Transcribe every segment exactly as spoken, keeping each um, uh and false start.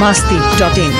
masti dot in.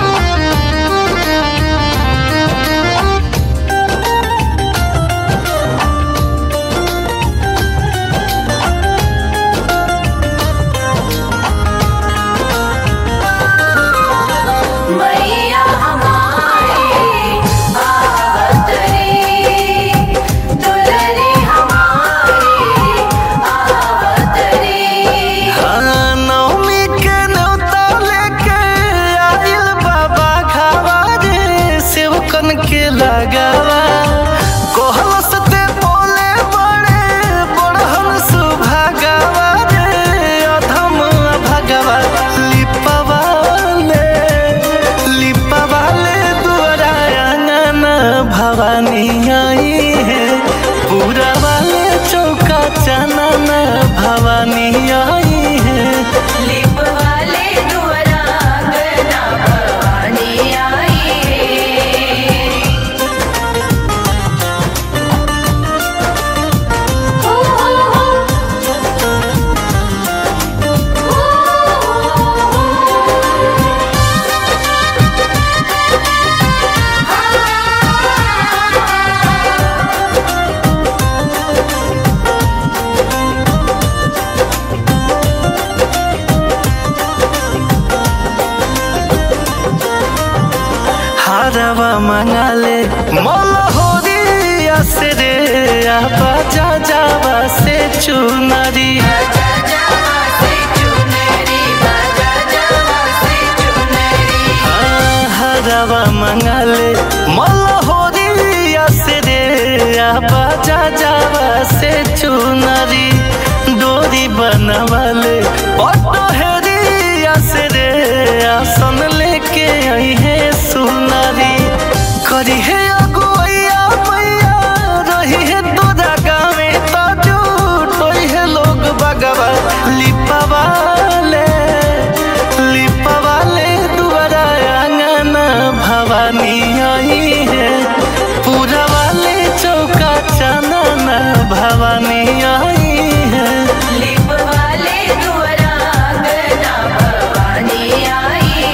के लगावा कोहलसते बोले बड़े बड़हन सुभागावा रे अधम भगवा लिपवाले लिपवाले दुआरा आंगन भवानी आई है पूरा वाले चौका चनन भवानी आई है लिपवाले दुआरा आंगन भवानी आई हारवा मंगाले मोलहोरिया से रे बाजा जावा से चुनरी हारवा मंगाले मोलहोरिया से रे बाजा जावा से चुनरी डोरी बनवाले पटोहरिया से रे आसन लेके आई है सुनारी करी है अगुआ मैया रही है तोरा गाँव तो झूठ है लोग बगवा लिपवाले लिपवाले दुआरा आंगन भवानी आई है पूरा वाले चौका चनन भवानी आई है लिपवाले दुआरा आंगन भवानी आई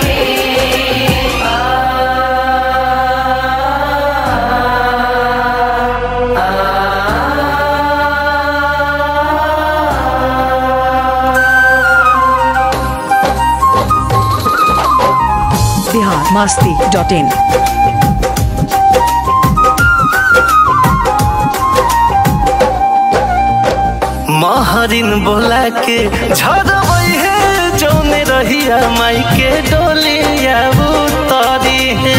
Bihar masti dot in. महरिन बोला के झरवई है जौने रहिया माई के डोलिया उतरी है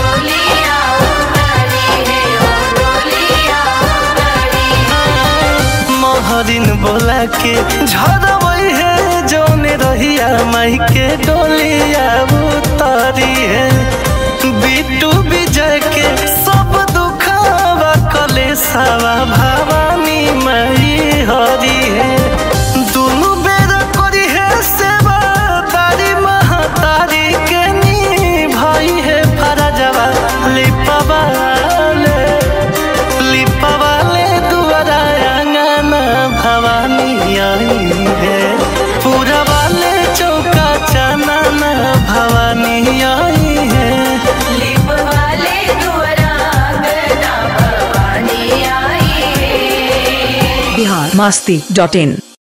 महरिन बोला के झरवई है जौने रहिया माई के डोलिया उतरी है बिट्टू विजय के सब दुखवा कलेशवा भवानी माई हरी है दोनों बेर करी है सेवा तारी महातारी के नी भाई है फरजवा लिपवाले लिपवाले दुआरा आंगन भवानी आई है पूरा वाले चौका चनन भवानी आई है लिपवाले दुआरा आंगन भवानी आई Bihar masti dot in.